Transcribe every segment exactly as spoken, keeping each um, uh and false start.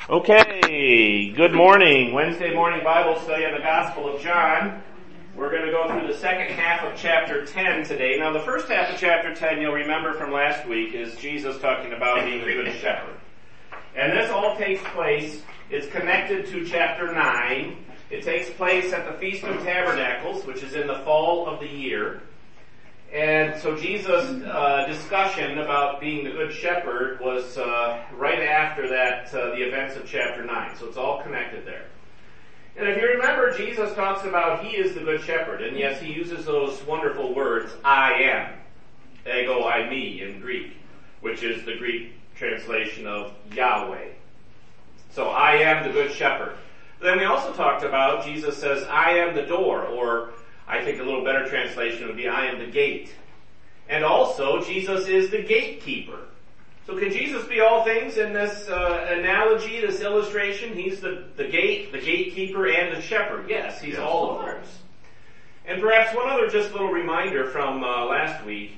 Okay, good morning. Wednesday morning Bible study on the Gospel of John. We're going to go through the second half of chapter ten today. Now the first half of chapter ten, you'll remember from last week, is Jesus talking about being the good shepherd. And this all takes place, it's connected to chapter nine. It takes place at the Feast of Tabernacles, which is in the fall of the year. And so Jesus' uh, discussion about being the good shepherd was uh, right after that, uh, the events of chapter nine. So it's all connected there. And if you remember, Jesus talks about he is the good shepherd. And yes, he uses those wonderful words, I am. Ego I me in Greek, which is the Greek translation of Yahweh. So I am the good shepherd. Then we also talked about, Jesus says, I am the door, or I think a little better translation would be, I am the gate. And also, Jesus is the gatekeeper. So can Jesus be all things in this uh, analogy, this illustration? He's the, the gate, the gatekeeper, and the shepherd. Yes, he's yes. all of those. And perhaps one other just little reminder from uh, last week.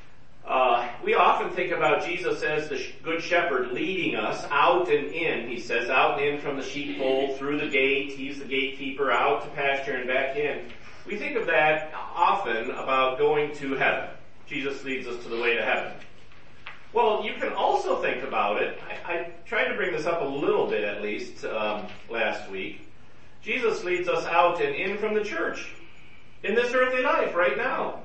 Uh, we often think about Jesus as the good shepherd leading us out and in. He says out and in from the sheepfold, through the gate. He's the gatekeeper, out to pasture and back in. We think of that often about going to heaven. Jesus leads us to the way to heaven. Well, you can also think about it. I, I tried to bring this up a little bit at least um, last week. Jesus leads us out and in from the church in this earthly life right now.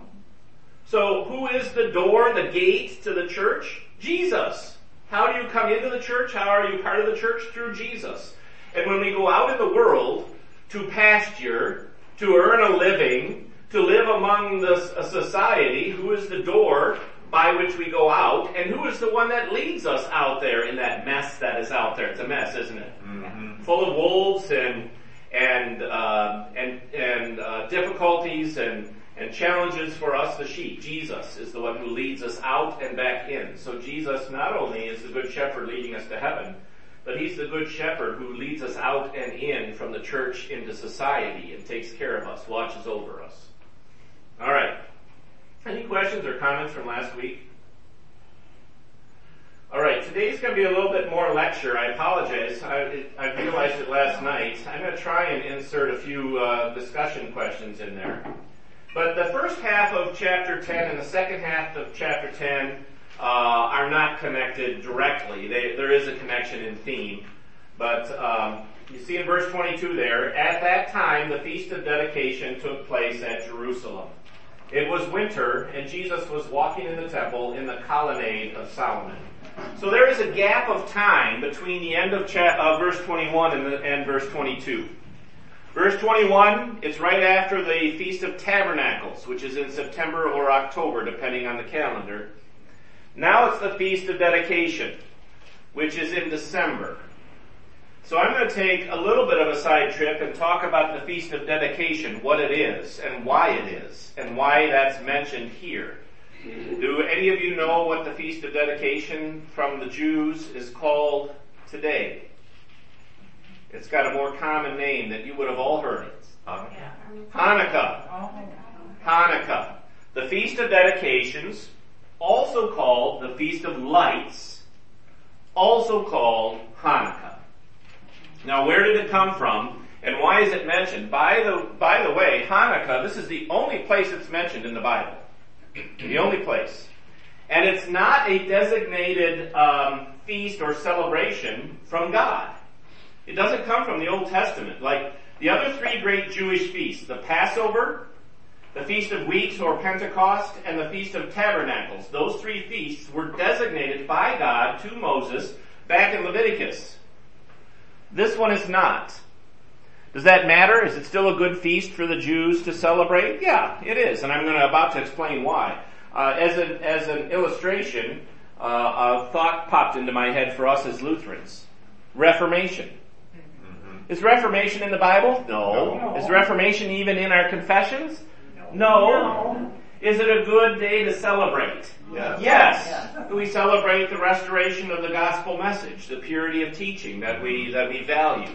So who is the door, the gate to the church? Jesus. How do you come into the church? How are you part of the church? Through Jesus. And when we go out in the world to pasture, to earn a living, to live among the a society, who is the door by which we go out, and who is the one that leads us out there in that mess that is out there? It's a mess, isn't it? Mm-hmm. Full of wolves and and uh, and and uh, difficulties and and challenges for us, the sheep. Jesus is the one who leads us out and back in. So Jesus not only is the good shepherd leading us to heaven, but he's the good shepherd who leads us out and in from the church into society and takes care of us, watches over us. All right. Any questions or comments from last week? All right. Today's going to be a little bit more lecture. I apologize. I, I realized it last night. I'm going to try and insert a few uh, discussion questions in there. But the first half of chapter ten and the second half of chapter ten Uh, are not connected directly. They, there is a connection in theme. But um, you see in verse twenty-two there, at that time the Feast of Dedication took place at Jerusalem. It was winter, and Jesus was walking in the temple in the colonnade of Solomon. So there is a gap of time between the end of cha- uh, verse twenty-one and, the, and verse twenty-two. Verse twenty-one, it's right after the Feast of Tabernacles, which is in September or October, depending on the calendar. Now it's the Feast of Dedication, which is in December. So I'm going to take a little bit of a side trip and talk about the Feast of Dedication, what it is, and why it is, and why that's mentioned here. Do any of you know what the Feast of Dedication from the Jews is called today? It's got a more common name that you would have all heard it. Hanukkah. Hanukkah. Hanukkah. The Feast of Dedications, also called the Feast of Lights, also called Hanukkah. Now, where did it come from, and why is it mentioned? By the by the way, Hanukkah, this is the only place it's mentioned in the Bible. The only place. And it's not a designated um, feast or celebration from God. It doesn't come from the Old Testament. Like the other three great Jewish feasts, the Passover, the Feast of Weeks or Pentecost, and the Feast of Tabernacles. Those three feasts were designated by God to Moses back in Leviticus. This one is not. Does that matter? Is it still a good feast for the Jews to celebrate? Yeah, it is, and I'm going to about to explain why. Uh, as, a, as an illustration, uh, a thought popped into my head for us as Lutherans. Reformation. Mm-hmm. Is Reformation in the Bible? No. no. Is Reformation even in our confessions? No. no. Is it a good day to celebrate? Yes. Yes. yes. We celebrate the restoration of the gospel message, the purity of teaching that we that we value.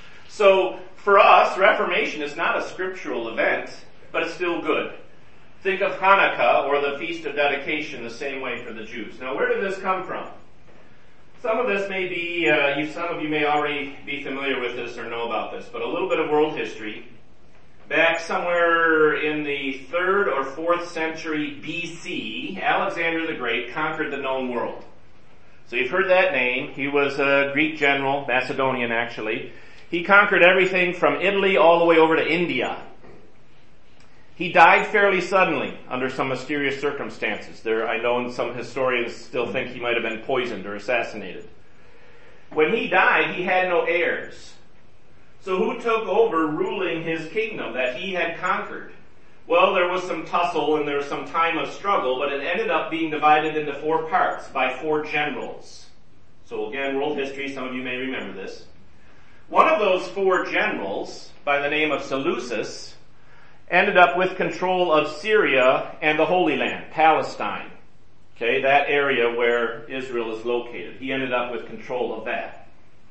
So for us, Reformation is not a scriptural event, but it's still good. Think of Hanukkah or the Feast of Dedication the same way for the Jews. Now, where did this come from? Some of this may be, uh, you, some of you may already be familiar with this or know about this, but a little bit of world history. Back somewhere in the third or fourth century B C, Alexander the Great conquered the known world. So you've heard that name. He was a Greek general, Macedonian actually. He conquered everything from Italy all the way over to India. He died fairly suddenly under some mysterious circumstances. There, I know some historians still think he might have been poisoned or assassinated. When he died, he had no heirs. So who took over ruling his kingdom that he had conquered? Well, there was some tussle and there was some time of struggle, but it ended up being divided into four parts by four generals. So again, world history, some of you may remember this. One of those four generals, by the name of Seleucus, ended up with control of Syria and the Holy Land, Palestine. Okay, that area where Israel is located. He ended up with control of that.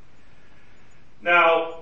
Now,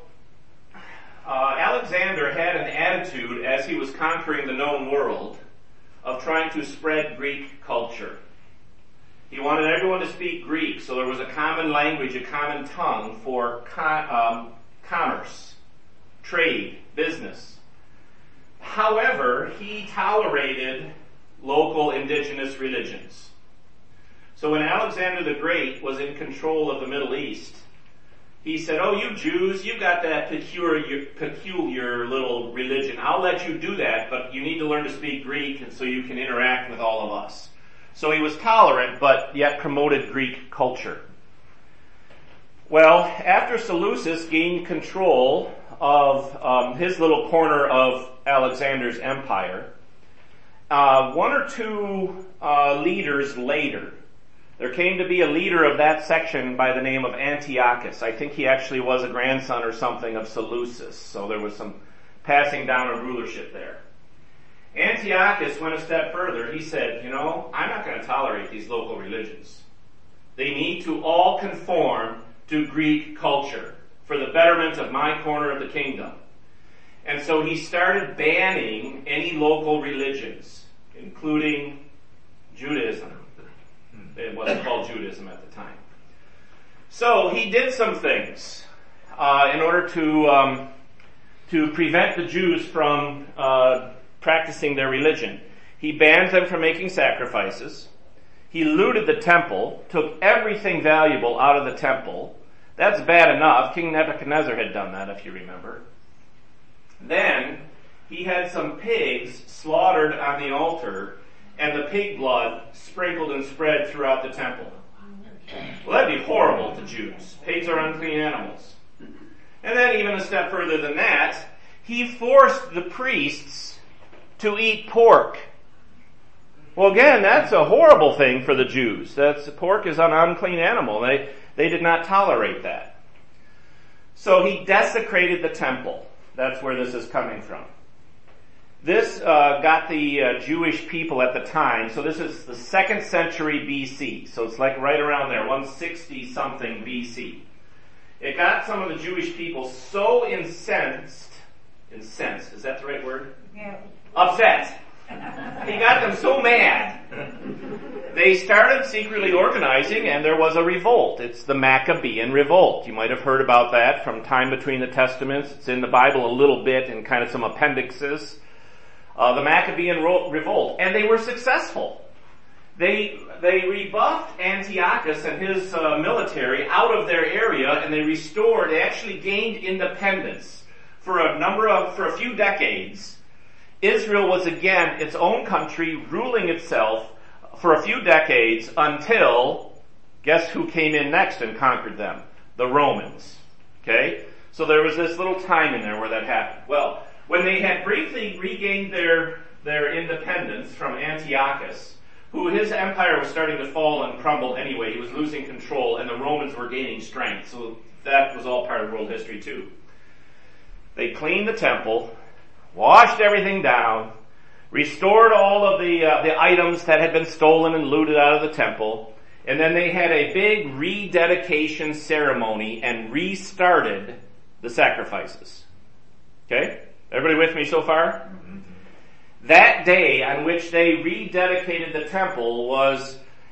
uh, Alexander had an attitude as he was conquering the known world of trying to spread Greek culture. He wanted everyone to speak Greek, so there was a common language, a common tongue for com- um, commerce, trade, business. However, he tolerated local indigenous religions. So when Alexander the Great was in control of the Middle East, he said, oh, you Jews, you got that peculiar, peculiar little religion. I'll let you do that, but you need to learn to speak Greek and so you can interact with all of us. So he was tolerant, but yet promoted Greek culture. Well, after Seleucus gained control of um, his little corner of Alexander's empire, uh, one or two uh, leaders later, there came to be a leader of that section by the name of Antiochus. I think he actually was a grandson or something of Seleucus, so there was some passing down of rulership there. Antiochus went a step further. He said, you know, I'm not going to tolerate these local religions. They need to all conform to Greek culture for the betterment of my corner of the kingdom. And so he started banning any local religions, including Judaism. It wasn't called Judaism at the time. So he did some things uh, in order to um, to prevent the Jews from uh, practicing their religion. He banned them from making sacrifices. He looted the temple, took everything valuable out of the temple. That's bad enough. King Nebuchadnezzar had done that, if you remember. Then he had some pigs slaughtered on the altar and the pig blood sprinkled and spread throughout the temple. Well, that'd be horrible to Jews. Pigs are unclean animals. And then even a step further than that, he forced the priests to eat pork. Well, again, that's a horrible thing for the Jews. That's, pork is an unclean animal. They, they did not tolerate that. So he desecrated the temple. That's where this is coming from. This uh, got the uh, Jewish people at the time, so this is the second century B C, so it's like right around there, one sixty something B C. It got some of the Jewish people so incensed, incensed, is that the right word? Yeah. Upset. He got them so mad. They started secretly organizing and there was a revolt. It's the Maccabean revolt. You might have heard about that from time between the Testaments. It's in the Bible a little bit in kind of some appendixes. Uh, the Maccabean ro- revolt. And they were successful. They, they rebuffed Antiochus and his uh, military out of their area and they restored, they actually gained independence for a number of, for a few decades. Israel was again its own country, ruling itself for a few decades until, guess who came in next and conquered them? The Romans. Okay? So there was this little time in there where that happened. Well, when they had briefly regained their, their independence from Antiochus, who his empire was starting to fall and crumble anyway, he was losing control and the Romans were gaining strength. So that was all part of world history too. They cleaned the temple, washed everything down, restored all of the uh, the items that had been stolen and looted out of the temple, and then they had a big rededication ceremony and restarted the sacrifices. Okay? Everybody with me so far? Mm-hmm. That day on which they rededicated the temple was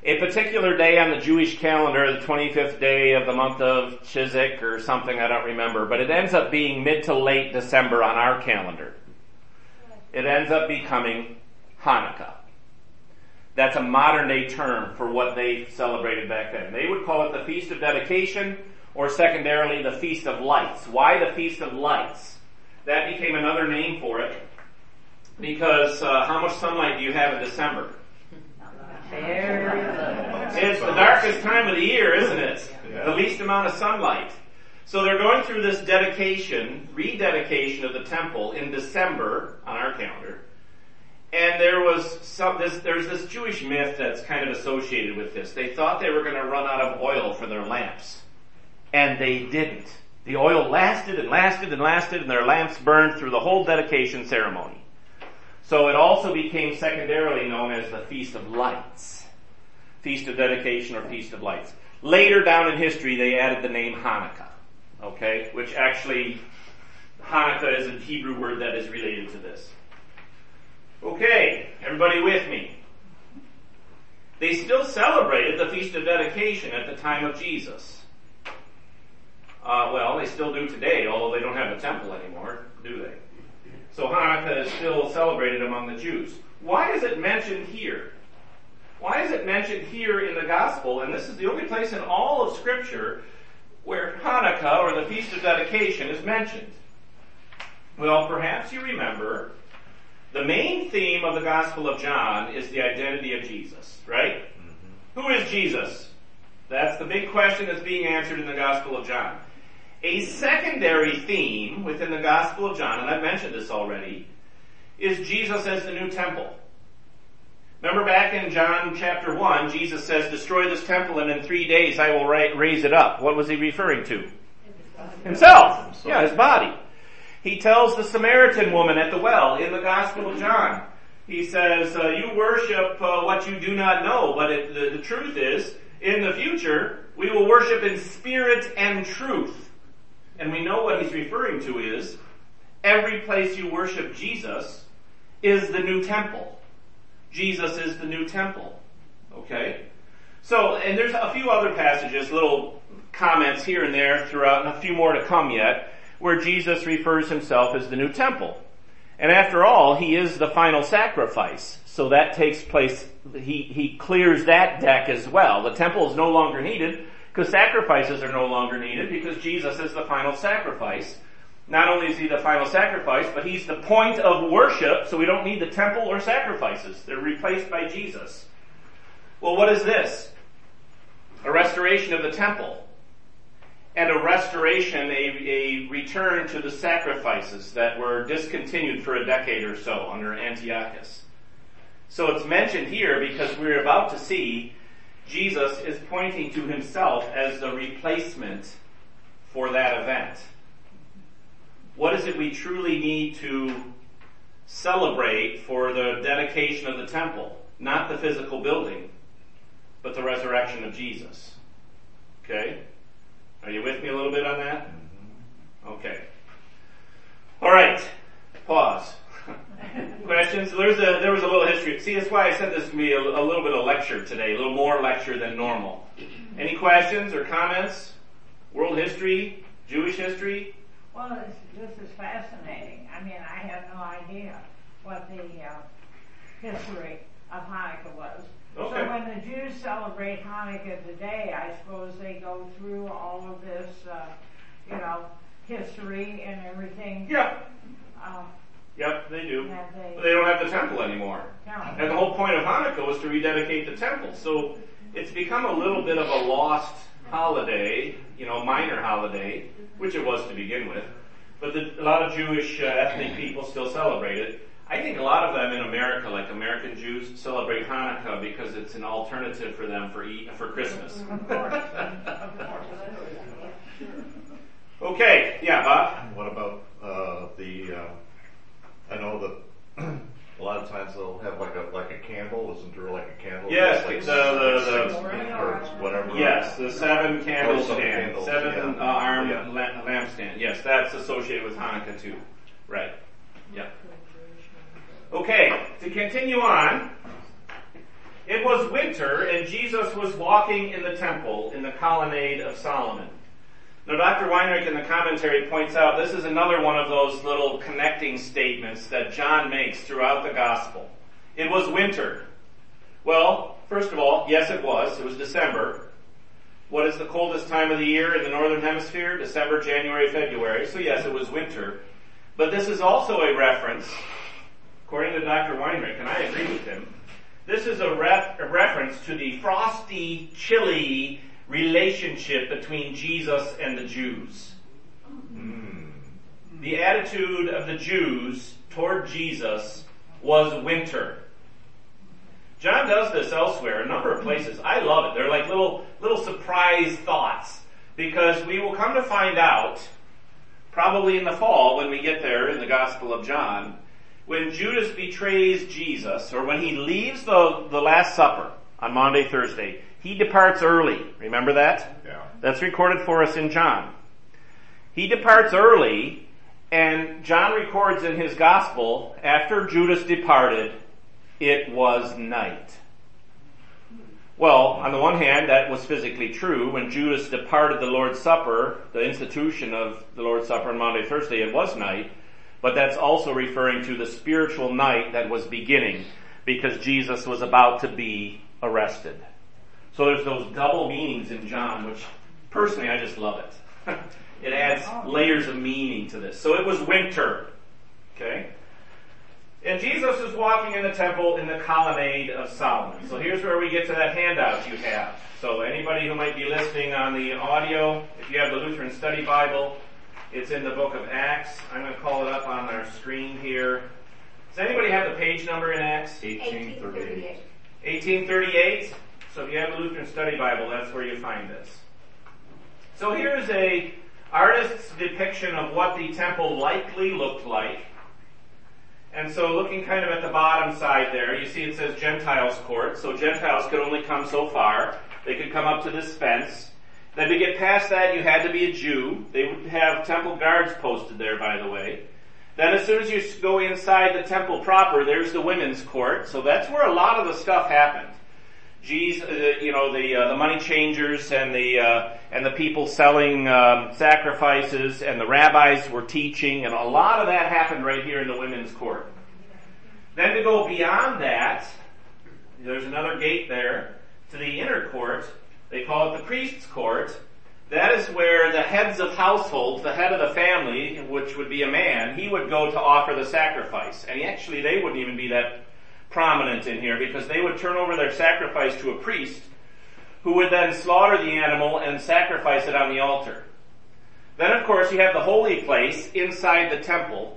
a particular day on the Jewish calendar, the twenty-fifth day of the month of Chiswick or something, I don't remember, but it ends up being mid to late December on our calendar. It ends up becoming Hanukkah. That's a modern day term for what they celebrated back then. They would call it the Feast of Dedication, or secondarily the Feast of Lights. Why the Feast of Lights? That became another name for it, because uh, how much sunlight do you have in December? It's the darkest time of the year, isn't it? Yeah. The least amount of sunlight. So they're going through this dedication, rededication of the temple in December on our calendar. And there was some, this, there's this Jewish myth that's kind of associated with this. They thought they were going to run out of oil for their lamps. And they didn't. The oil lasted and lasted and lasted, and their lamps burned through the whole dedication ceremony. So it also became secondarily known as the Feast of Lights. Feast of Dedication or Feast of Lights. Later down in history, they added the name Hanukkah. Okay? Which actually, Hanukkah is a Hebrew word that is related to this. Okay, everybody with me? They still celebrated the Feast of Dedication at the time of Jesus. Uh, well, they still do today, although they don't have a temple anymore, do they? So Hanukkah is still celebrated among the Jews. Why is it mentioned here? Why is it mentioned here in the Gospel? And this is the only place in all of Scripture where Hanukkah, or the Feast of Dedication, is mentioned. Well, perhaps you remember the main theme of the Gospel of John is the identity of Jesus, right? Mm-hmm. Who is Jesus? That's the big question that's being answered in the Gospel of John. A secondary theme within the Gospel of John, and I've mentioned this already, is Jesus as the new temple. Remember back in John chapter one, Jesus says, destroy this temple and in three days I will raise it up. What was he referring to? Himself. Himself. Yeah, his body. He tells the Samaritan woman at the well in the Gospel of John, he says, uh, you worship uh, what you do not know, but it, the, the truth is, in the future, we will worship in spirit and truth. And we know what he's referring to is, every place you worship Jesus is the new temple. Jesus is the new temple. Okay? So, and there's a few other passages, little comments here and there throughout, and a few more to come yet, where Jesus refers himself as the new temple. And after all, he is the final sacrifice. So that takes place, he, he clears that deck as well. The temple is no longer needed, because sacrifices are no longer needed, because Jesus is the final sacrifice. Not only is he the final sacrifice, but he's the point of worship, so we don't need the temple or sacrifices. They're replaced by Jesus. Well, what is this? A restoration of the temple. And a restoration, a, a return to the sacrifices that were discontinued for a decade or so under Antiochus. So it's mentioned here because we're about to see Jesus is pointing to himself as the replacement for that event. What is it we truly need to celebrate for the dedication of the temple? Not the physical building, but the resurrection of Jesus. Okay? Are you with me a little bit on that? Okay. All right. Pause. Questions? There's a, there was a little history. See, that's why I said this to be a, a little bit of lecture today, a little more lecture than normal. Any questions or comments? World history? Jewish history? Well, this, this is fascinating. I mean, I had no idea what the uh, history of Hanukkah was. Okay. So when the Jews celebrate Hanukkah today, I suppose they go through all of this, uh, you know, history and everything. Yeah. Um, Yep, they do. They, but they don't have the temple anymore. No. And the whole point of Hanukkah was to rededicate the temple. So it's become a little bit of a lost holiday, you know, minor holiday, which it was to begin with. But the, a lot of Jewish uh, ethnic people still celebrate it. I think a lot of them in America, like American Jews, celebrate Hanukkah because it's an alternative for them for eat, for Christmas. Of course. Of course. Okay, yeah, Bob? What about uh, the... Uh, I know that a lot of times they'll have like a like a candle. Isn't there like a candle? Yes, like the, the, the, or whatever. Yes, the seven candle seven stand, candles, seven yeah. uh, arm Yeah. la- lampstand. Yes, that's associated with Hanukkah too. Right. Yeah. Okay, to continue on, It was winter, and Jesus was walking in the temple in the colonnade of Solomon. Now, Doctor Weinrich in the commentary points out this is another one of those little connecting statements that John makes throughout the gospel. It was winter. Well, first of all, yes it was. It was December. What is the coldest time of the year in the northern hemisphere? December, January, February. So yes, it was winter. But this is also a reference, according to Doctor Weinrich, and I agree with him, this is a, ref, a reference to the frosty, chilly relationship between Jesus and the Jews. Mm. The attitude of the Jews toward Jesus was winter. John does this elsewhere, a number of places. I love it. They're like little, little surprise thoughts, because we will come to find out, probably in the fall when we get there in the Gospel of John, when Judas betrays Jesus, or when he leaves the, the Last Supper on Maundy, Thursday, he departs early. Remember that? Yeah. That's recorded for us in John. He departs early, and John records in his Gospel, after Judas departed, it was night. Well, on the one hand, that was physically true. When Judas departed the Lord's Supper, the institution of the Lord's Supper on Maundy, Thursday, it was night. But that's also referring to the spiritual night that was beginning, because Jesus was about to be arrested. So there's those double meanings in John, which personally I just love it. It adds layers of meaning to this. So it was winter. Okay? And Jesus is walking in the temple in the colonnade of Solomon. So here's where we get to that handout you have. So anybody who might be listening on the audio, if you have the Lutheran Study Bible, it's in the book of Acts. I'm going to call it up on our screen here. Does anybody have the page number in Acts? eighteen thirty-eight. eighteen thirty-eight. So if you have the Lutheran Study Bible, that's where you find this. So here's a artist's depiction of what the temple likely looked like. And so looking kind of at the bottom side there, you see it says Gentiles' court. So Gentiles could only come so far. They could come up to this fence. Then to get past that, you had to be a Jew. They would have temple guards posted there, by the way. Then as soon as you go inside the temple proper, there's the women's court. So that's where a lot of the stuff happened. Jesus, uh, you know, the uh, the money changers and the uh, and the people selling um, sacrifices, and the rabbis were teaching, and a lot of that happened right here in the women's court. Then to go beyond that, there's another gate there to the inner court. They call it the priest's court. That is where the heads of households, the head of the family, which would be a man, he would go to offer the sacrifice. And he actually, they wouldn't even be that prominent in here, because they would turn over their sacrifice to a priest, who would then slaughter the animal and sacrifice it on the altar. Then, of course, you have the holy place inside the temple.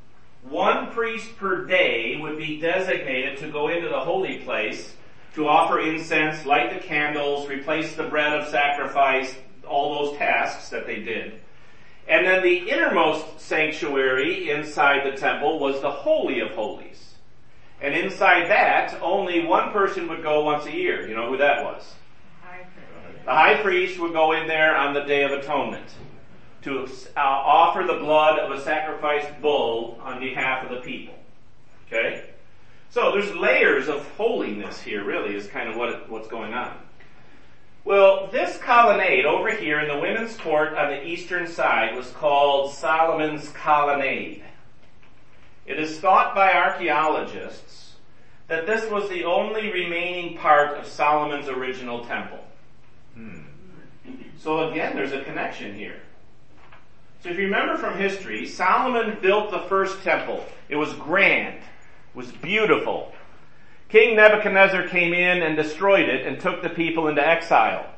One priest per day would be designated to go into the holy place to offer incense, light the candles, replace the bread of sacrifice, all those tasks that they did. And then the innermost sanctuary inside the temple was the Holy of Holies. And inside that, only one person would go once a year. You know who that was? High priest. The high priest would go in there on the Day of Atonement to uh, offer the blood of a sacrificed bull on behalf of the people. Okay? So there's layers of holiness here, really, is kind of what it, what's going on. Well, this colonnade over here in the women's court on the eastern side was called Solomon's Colonnade. It is thought by archaeologists that this was the only remaining part of Solomon's original temple. Hmm. So again, there's a connection here. So if you remember from history, Solomon built the first temple. It was grand. It was beautiful. King Nebuchadnezzar came in and destroyed it and took the people into exile.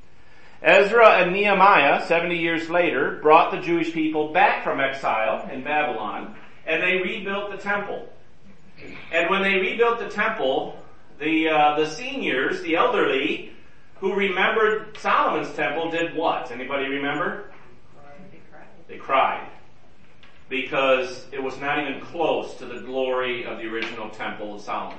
Ezra and Nehemiah, seventy years later, brought the Jewish people back from exile in Babylon, and they rebuilt the temple. And when they rebuilt the temple, the uh, the seniors, the elderly, who remembered Solomon's temple did what? Anybody remember? They cried. They cried. Because it was not even close to the glory of the original temple of Solomon.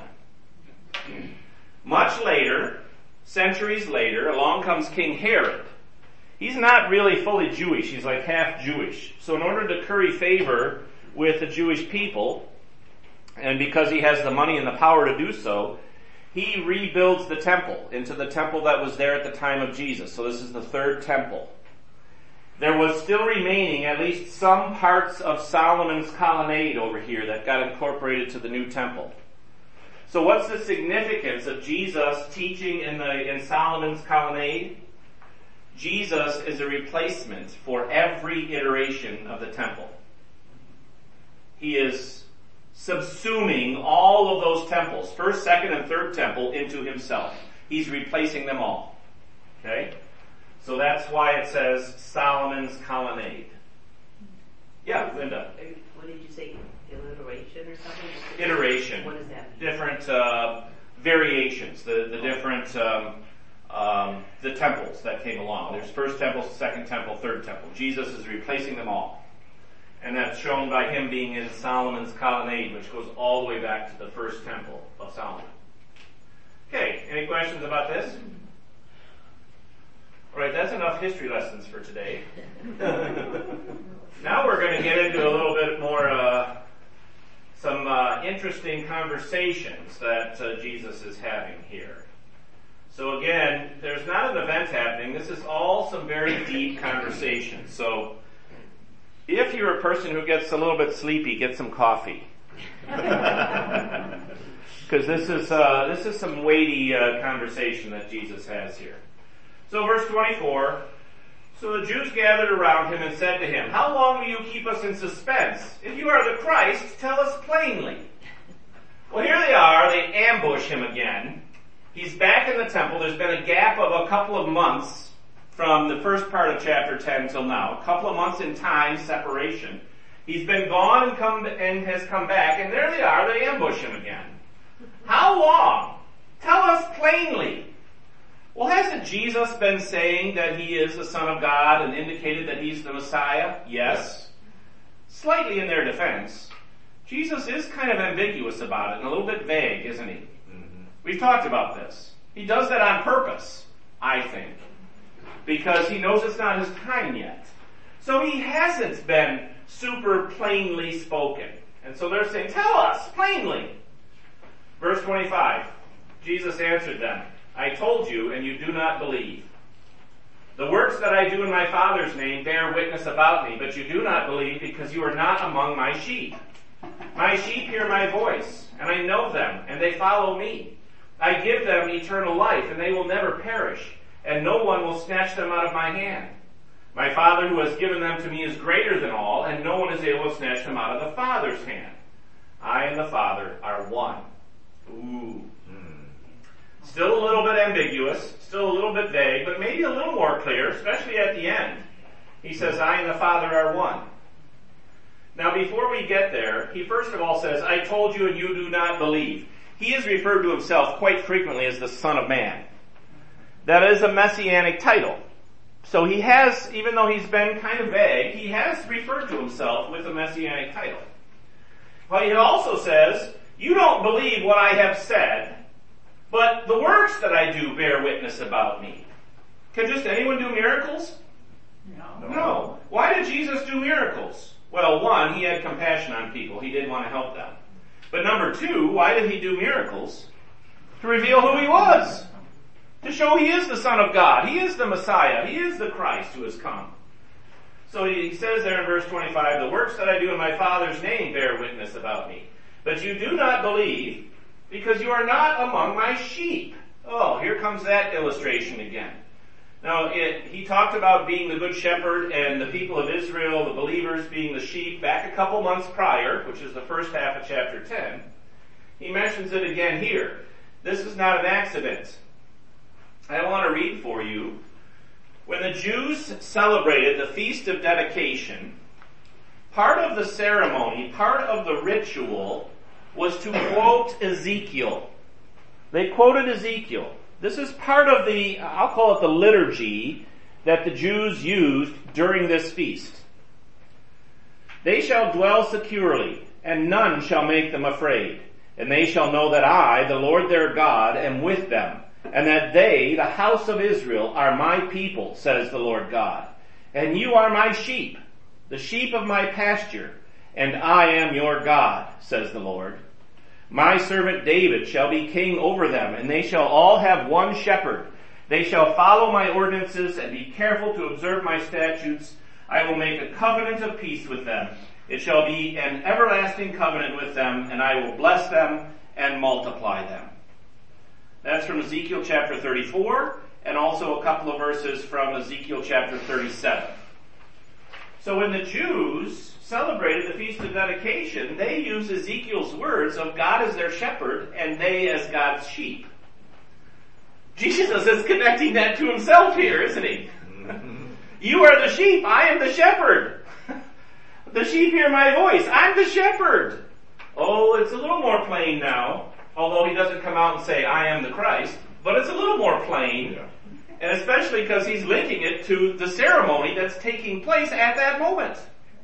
Much later, centuries later, along comes King Herod. He's not really fully Jewish. He's like half Jewish. So in order to curry favor with the Jewish people, and because he has the money and the power to do so, he rebuilds the temple into the temple that was there at the time of Jesus. So this is the third temple. There was still remaining at least some parts of Solomon's colonnade over here that got incorporated to the new temple. So what's the significance of Jesus teaching in the in Solomon's colonnade? Jesus is a replacement for every iteration of the temple. He is subsuming all of those temples, first, second, and third temple, into himself. He's replacing them all. Okay? So that's why it says Solomon's colonnade. Yeah, Linda. What did you say? Alliteration or something? Iteration. What does that mean? Different uh, variations, the, the different um, um, the temples that came along. There's first temple, second temple, third temple. Jesus is replacing them all. And that's shown by him being in Solomon's colonnade, which goes all the way back to the first temple of Solomon. Okay, any questions about this? All right, that's enough history lessons for today. Now we're going to get into a little bit more, uh, some uh, interesting conversations that uh, Jesus is having here. So again, there's not an event happening. This is all some very deep conversations. So if you're a person who gets a little bit sleepy, get some coffee. Because this is uh, this is some weighty uh, conversation that Jesus has here. So verse twenty-four, so the Jews gathered around him and said to him, "How long will you keep us in suspense? If you are the Christ, tell us plainly." Well, here they are. They ambush him again. He's back in the temple. There's been a gap of a couple of months from the first part of chapter ten till now. A couple of months in time separation. He's been gone and come and has come back, and there they are. They ambush him again. How long? Tell us plainly. Well, hasn't Jesus been saying that he is the Son of God and indicated that he's the Messiah? Yes. Slightly in their defense. Jesus is kind of ambiguous about it and a little bit vague, isn't he? Mm-hmm. We've talked about this. He does that on purpose, I think, because he knows it's not his time yet. So he hasn't been super plainly spoken. And so they're saying, "Tell us plainly." Verse twenty-five, Jesus answered them, "I told you, and you do not believe. The works that I do in my Father's name bear witness about me, but you do not believe because you are not among my sheep. My sheep hear my voice, and I know them, and they follow me. I give them eternal life, and they will never perish, and no one will snatch them out of my hand. My Father who has given them to me is greater than all, and no one is able to snatch them out of the Father's hand. I and the Father are one." Ooh. Still a little bit ambiguous, still a little bit vague, but maybe a little more clear, especially at the end. He says, "I and the Father are one." Now before we get there, he first of all says, "I told you and you do not believe." He is referred to himself quite frequently as the Son of Man. That is a messianic title. So he has, even though he's been kind of vague, he has referred to himself with a messianic title. But he also says, "You don't believe what I have said, but the works that I do bear witness about me." Can just anyone do miracles? No. No. Why did Jesus do miracles? Well, one, he had compassion on people. He did want to help them. But number two, why did he do miracles? To reveal who he was. To show he is the Son of God. He is the Messiah. He is the Christ who has come. So he says there in verse twenty-five, "The works that I do in my Father's name bear witness about me. But you do not believe because you are not among my sheep." Oh, here comes that illustration again. Now, it, he talked about being the good shepherd and the people of Israel, the believers, being the sheep back a couple months prior, which is the first half of chapter ten. He mentions it again here. This is not an accident. I want to read for you. When the Jews celebrated the Feast of Dedication, part of the ceremony, part of the ritual, was to quote Ezekiel. They quoted Ezekiel. This is part of the, I'll call it the liturgy, that the Jews used during this feast. "They shall dwell securely, and none shall make them afraid. And they shall know that I, the Lord their God, am with them, and that they, the house of Israel, are my people, says the Lord God. And you are my sheep, the sheep of my pasture, and I am your God, says the Lord. My servant David shall be king over them, and they shall all have one shepherd. They shall follow my ordinances and be careful to observe my statutes. I will make a covenant of peace with them. It shall be an everlasting covenant with them, and I will bless them and multiply them. That's from Ezekiel chapter thirty-four, and also a couple of verses from Ezekiel chapter thirty-seven. So when the Jews celebrated the Feast of Dedication, they used Ezekiel's words of God as their shepherd and they as God's sheep. Jesus is connecting that to himself here, isn't he? You are the sheep, I am the shepherd. The sheep hear my voice, I'm the shepherd. Oh, it's a little more plain now, although he doesn't come out and say, I am the Christ, but it's a little more plain, and especially because he's linking it to the ceremony that's taking place at that moment.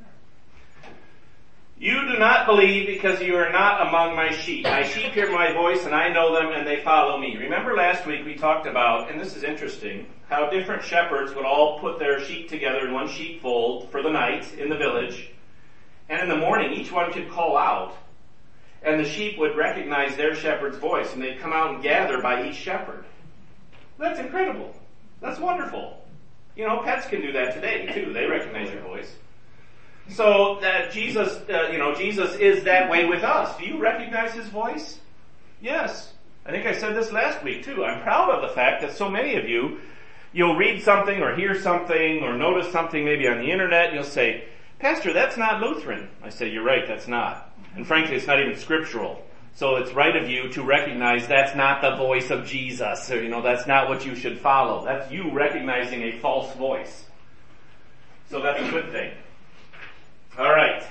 You do not believe because you are not among my sheep. My sheep hear my voice and I know them and they follow me. Remember last week we talked about, and this is interesting, how different shepherds would all put their sheep together in one sheepfold for the night in the village. And in the morning each one could call out. And the sheep would recognize their shepherd's voice and they'd come out and gather by each shepherd. That's incredible. That's wonderful. You know, pets can do that today too. They recognize your voice. So that Jesus, uh, you know, Jesus is that way with us. Do you recognize his voice? Yes. I think I said this last week too. I'm proud of the fact that so many of you, you'll read something or hear something or notice something maybe on the internet and you'll say, Pastor, that's not Lutheran. I say, you're right, that's not. And frankly, it's not even scriptural. So it's right of you to recognize that's not the voice of Jesus. Or, you know, that's not what you should follow. That's you recognizing a false voice. So that's a good thing. All right.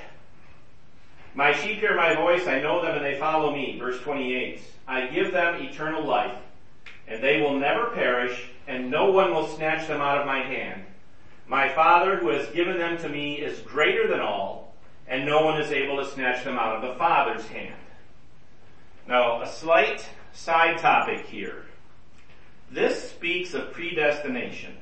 My sheep hear my voice, I know them and they follow me. Verse twenty-eight. I give them eternal life, and they will never perish, and no one will snatch them out of my hand. My Father who has given them to me is greater than all, and no one is able to snatch them out of the Father's hand. Now, a slight side topic here. This speaks of predestination.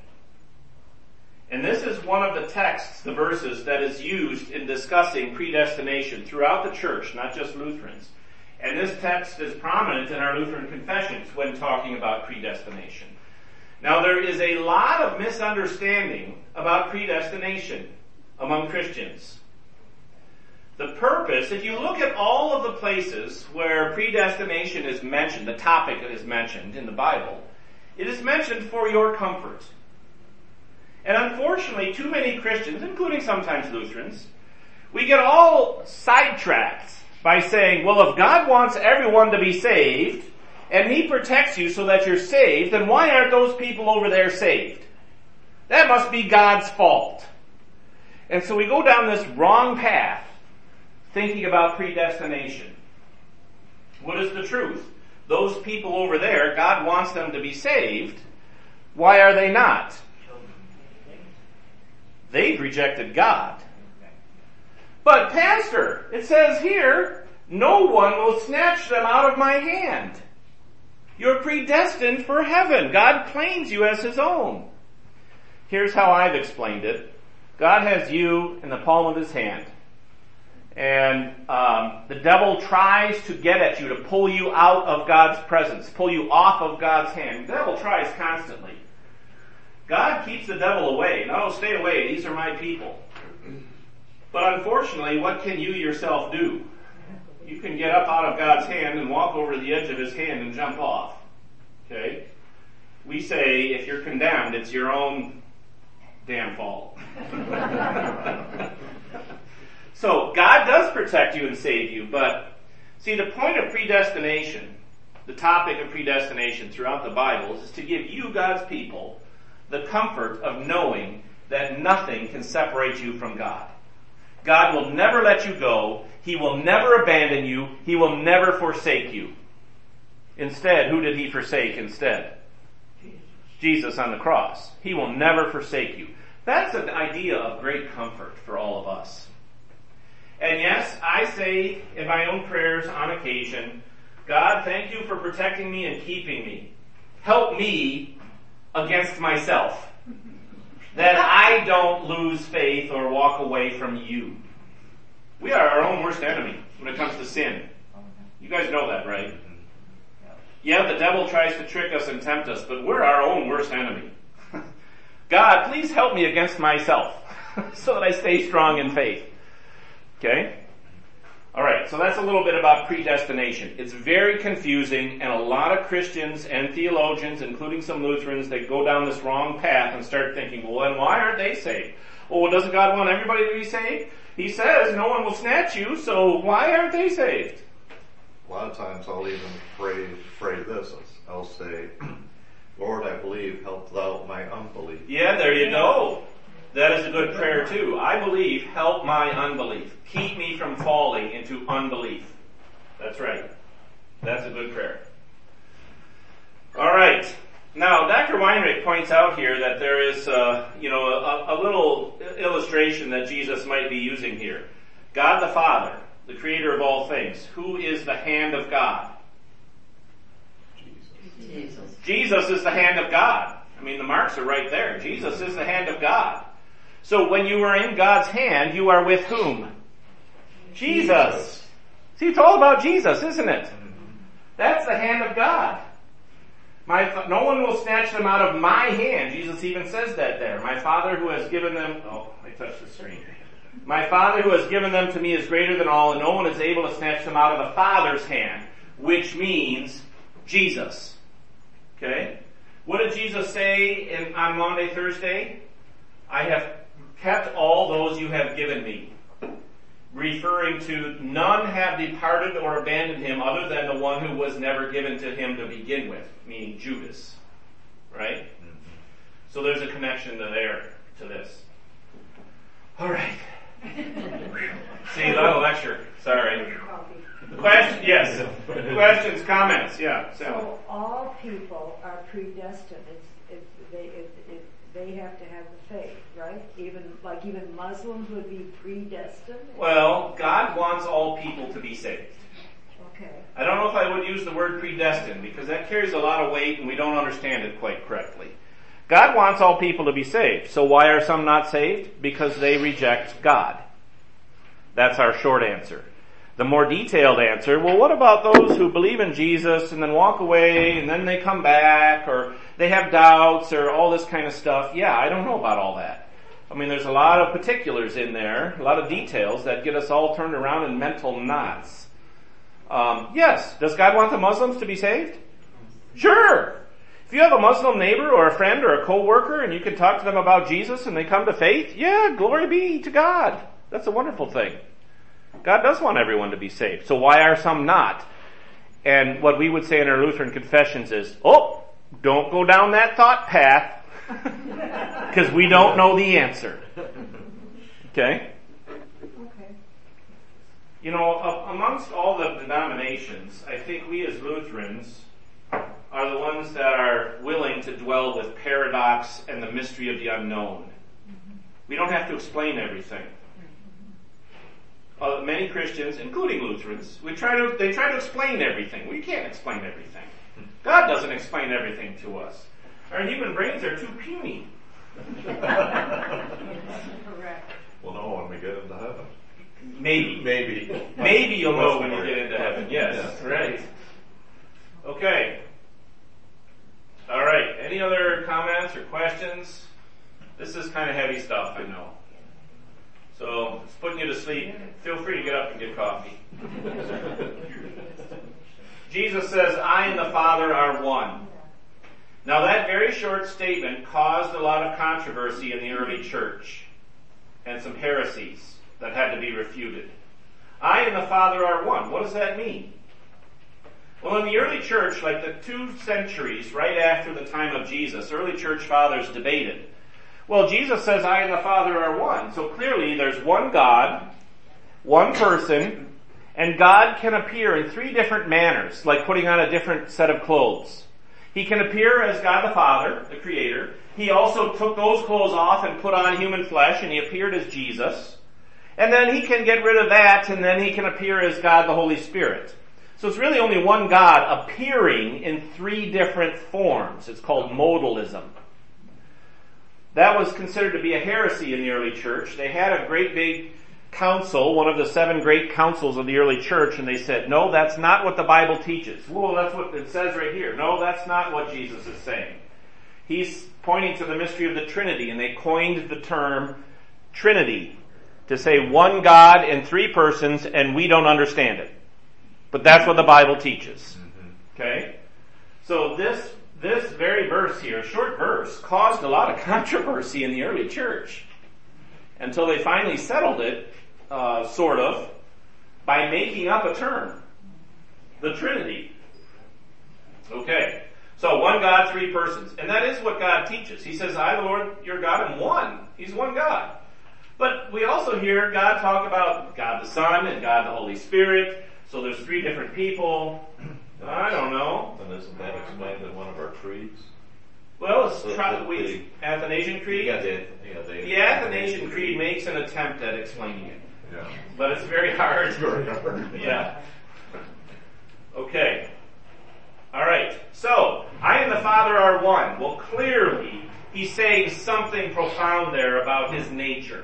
And this is one of the texts, the verses, that is used in discussing predestination throughout the church, not just Lutherans. And this text is prominent in our Lutheran confessions when talking about predestination. Now, there is a lot of misunderstanding about predestination among Christians. The purpose, if you look at all of the places where predestination is mentioned, the topic is mentioned in the Bible, it is mentioned for your comfort. And unfortunately, too many Christians, including sometimes Lutherans, we get all sidetracked by saying, well, if God wants everyone to be saved, and he protects you so that you're saved, then why aren't those people over there saved? That must be God's fault. And so we go down this wrong path, thinking about predestination. What is the truth? Those people over there, God wants them to be saved. Why are they not? They've rejected God. But Pastor, it says here, no one will snatch them out of my hand. You're predestined for heaven. God claims you as his own. Here's how I've explained it. God has you in the palm of his hand. And um, the devil tries to get at you, to pull you out of God's presence, pull you off of God's hand. The devil tries constantly. God keeps the devil away. No, stay away. These are my people. But unfortunately, what can you yourself do? You can get up out of God's hand and walk over the edge of his hand and jump off. Okay? We say, if you're condemned, it's your own damn fault. So, God does protect you and save you, but see, the point of predestination, the topic of predestination throughout the Bible, is to give you, God's people, the comfort of knowing that nothing can separate you from God. God will never let you go. He will never abandon you. He will never forsake you. Instead, who did he forsake instead? Jesus on the cross. He will never forsake you. That's an idea of great comfort for all of us. And yes, I say in my own prayers on occasion, God, thank you for protecting me and keeping me. Help me against myself, that I don't lose faith or walk away from you. We are our own worst enemy when it comes to sin. You guys know that, right? Yeah, the devil tries to trick us and tempt us, but we're our own worst enemy. God, please help me against myself so that I stay strong in faith. Okay? Alright, so that's a little bit about predestination. It's very confusing, and a lot of Christians and theologians, including some Lutherans, they go down this wrong path and start thinking, well, then why aren't they saved? Oh, well, doesn't God want everybody to be saved? He says no one will snatch you, so why aren't they saved? A lot of times I'll even phrase, phrase this. I'll say, Lord, I believe, help thou my unbelief. Yeah, there you go. That is a good prayer too. I believe, help my unbelief. Keep me from falling into unbelief. That's right. That's a good prayer. Alright. Now, Doctor Weinrich points out here that there is, uh, you know, a, a little illustration that Jesus might be using here. God the Father, the creator of all things. Who is the hand of God? Jesus. Jesus. Jesus is the hand of God. I mean, the marks are right there. Jesus is the hand of God. So when you are in God's hand, you are with whom? Jesus. See, it's all about Jesus, isn't it? That's the hand of God. My, no one will snatch them out of my hand. Jesus even says that there. My Father who has given them, oh, I touched the screen. My Father who has given them to me is greater than all, and no one is able to snatch them out of the Father's hand, which means Jesus. Okay? What did Jesus say in, on Maundy, Thursday? I have kept all those you have given me. Referring to none have departed or abandoned him other than the one who was never given to him to begin with, meaning Judas. Right? Mm-hmm. So there's a connection to there, to this. Alright. See, that'll lecture. Sorry. Question, yes. Questions, comments, yeah. So. so all people are predestined. It's, it's, they, it, it, they have to have the faith, right? Even like even Muslims would be predestined. Well, God wants all people to be saved. Okay. I don't know if I would use the word predestined because that carries a lot of weight and we don't understand it quite correctly. God wants all people to be saved. So why are some not saved? Because they reject God. That's our short answer. The more detailed answer, well, what about those who believe in Jesus and then walk away and then they come back or they have doubts or all this kind of stuff? Yeah, I don't know about all that. I mean, there's a lot of particulars in there, a lot of details that get us all turned around in mental knots. Um, yes, does God want the Muslims to be saved? Sure. If you have a Muslim neighbor or a friend or a co-worker and you can talk to them about Jesus and they come to faith, yeah, glory be to God. That's a wonderful thing. God does want everyone to be saved. So why are some not? And what we would say in our Lutheran confessions is, oh, don't go down that thought path because we don't know the answer. Okay? Okay. You know, amongst all the denominations, I think we as Lutherans are the ones that are willing to dwell with paradox and the mystery of the unknown. We don't have to explain everything. Uh, many Christians, including Lutherans, we try to, they try to explain everything. We can't explain everything. God doesn't explain everything to us. Our human brains are too puny. Correct. We'll know when we get into heaven. Maybe. Maybe. Maybe you'll know when you get into heaven. Yes, yes. Right. Okay. All right. Any other comments or questions? This is kind of heavy stuff, I know. So, it's putting you to sleep. Feel free to get up and get coffee. Jesus says, I and the Father are one. Now that very short statement caused a lot of controversy in the early church and some heresies that had to be refuted. I and the Father are one. What does that mean? Well, in the early church, like the two centuries right after the time of Jesus, early church fathers debated. Well, Jesus says, I and the Father are one. So clearly there's one God, one person, and God can appear in three different manners, like putting on a different set of clothes. He can appear as God the Father, the Creator. He also took those clothes off and put on human flesh, and he appeared as Jesus. And then he can get rid of that, and then he can appear as God the Holy Spirit. So it's really only one God appearing in three different forms. It's called modalism. That was considered to be a heresy in the early church. They had a great big council, one of the seven great councils of the early church, and they said, no, that's not what the Bible teaches. Well, that's what it says right here. No, that's not what Jesus is saying. He's pointing to the mystery of the Trinity, and they coined the term Trinity to say one God in three persons, and we don't understand it. But that's what the Bible teaches. Okay? So this this very verse here, short verse, caused a lot of controversy in the early church until they finally settled it, uh, sort of, by making up a term. The Trinity. Okay. So one God, three persons. And that is what God teaches. He says, I, the Lord, your God, am one. He's one God. But we also hear God talk about God the Son and God the Holy Spirit. So there's three different people. I don't know. And isn't that explained in one of our creeds? Well, it's The- try, the- we, the- Athanasian Creed. Yeah, the, yeah, the, The Athanasian Creed makes an attempt at explaining it. Yeah. But it's very hard. It's very hard. Yeah. Okay. All right. So, I and the Father are one. Well, clearly, he's saying something profound there about his nature.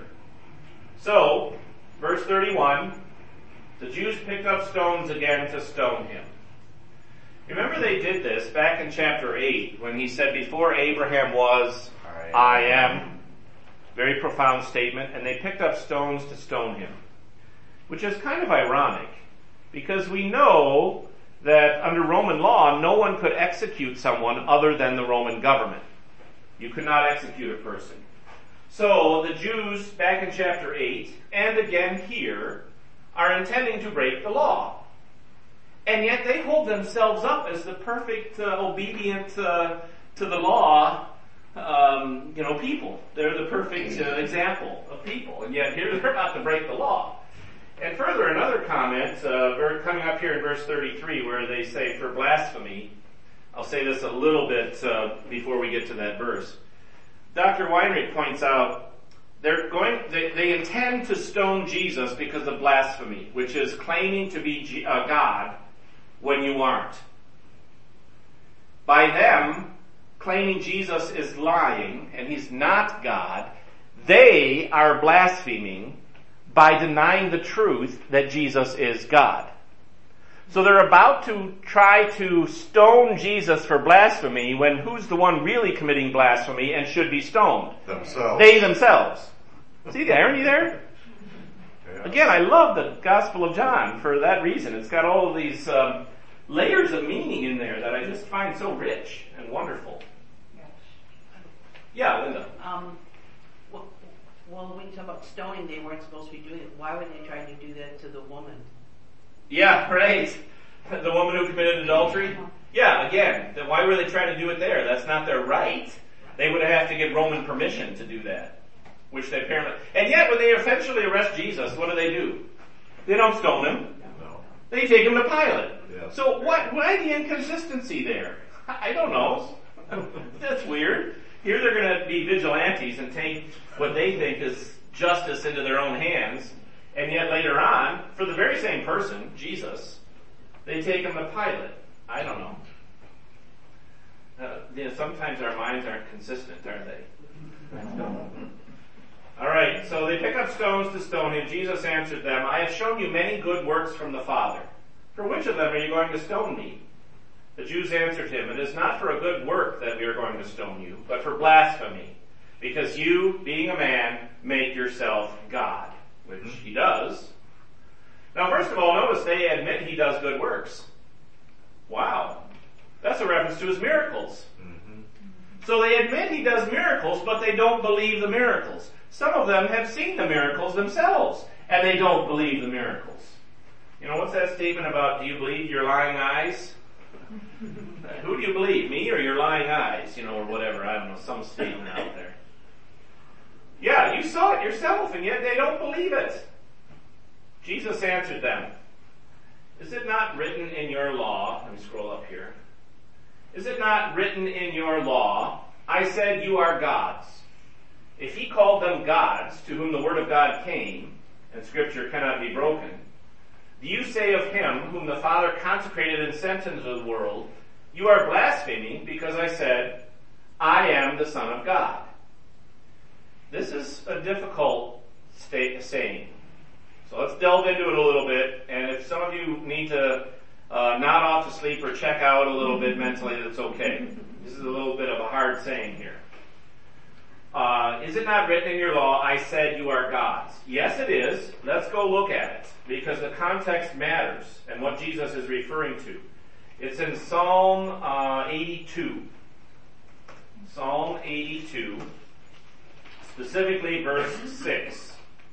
So, verse thirty-one, the Jews picked up stones again to stone him. Remember they did this back in chapter eight when he said, before Abraham was, I am. Very profound statement. And they picked up stones to stone him. Which is kind of ironic, because we know that under Roman law, no one could execute someone other than the Roman government. You could not execute a person. So the Jews, back in chapter eight, and again here, are intending to break the law. And yet they hold themselves up as the perfect, uh, obedient uh, to the law, um, you know, people. They're the perfect uh, example of people. And yet here they're about to break the law. And further, another comment, uh, we're coming up here in verse thirty-three, where they say, for blasphemy. I'll say this a little bit uh, before we get to that verse. Doctor Weinrich points out, they're going, they, they intend to stone Jesus because of blasphemy, which is claiming to be G, uh, God when you aren't. By them claiming Jesus is lying and he's not God, they are blaspheming by denying the truth that Jesus is God. So they're about to try to stone Jesus for blasphemy when who's the one really committing blasphemy and should be stoned? Themselves. They themselves. See the irony there? Yeah. Again, I love the Gospel of John for that reason. It's got all of these um, layers of meaning in there that I just find so rich and wonderful. Yeah, Linda. Um, well, well, when you talk about stoning, they weren't supposed to be doing it. Why were they trying to do that to the woman? Yeah, right. The woman who committed adultery. Yeah, again, then why were they trying to do it there? That's not their right. They would have to get Roman permission to do that, which they apparently. And yet, when they eventually arrest Jesus, what do they do? They don't stone him. No. They take him to Pilate. Yeah. So what? Why the inconsistency there? I don't know. That's weird. Here they're going to be vigilantes and take what they think is justice into their own hands, and yet later on, for the very same person, Jesus, they take him to Pilate. I don't know. Uh, you know, sometimes our minds aren't consistent, are they? All right, so they pick up stones to stone him. Jesus answered them, I have shown you many good works from the Father. For which of them are you going to stone me? The Jews answered him, it is not for a good work that we are going to stone you, but for blasphemy, because you, being a man, make yourself God, which he does. Now, first of all, notice they admit he does good works. Wow. That's a reference to his miracles. Mm-hmm. So they admit he does miracles, but they don't believe the miracles. Some of them have seen the miracles themselves, and they don't believe the miracles. You know, what's that statement about, do you believe your lying eyes? Who do you believe, me or your lying eyes? You know, or whatever, I don't know, some statement out there. Yeah, you saw it yourself, and yet they don't believe it. Jesus answered them, is it not written in your law, let me scroll up here, is it not written in your law, I said you are gods? If he called them gods, to whom the word of God came, and scripture cannot be broken, do you say of him whom the Father consecrated and sent into the world, you are blaspheming because I said, I am the Son of God? This is a difficult state, saying. So let's delve into it a little bit, and if some of you need to uh, nod off to sleep or check out a little bit mentally, that's okay. This is a little bit of a hard saying here. Uh, is it not written in your law, I said you are gods? Yes, it is. Let's go look at it, because the context matters and what Jesus is referring to. It's in Psalm uh, eighty-two. Psalm eighty-two, specifically verse six.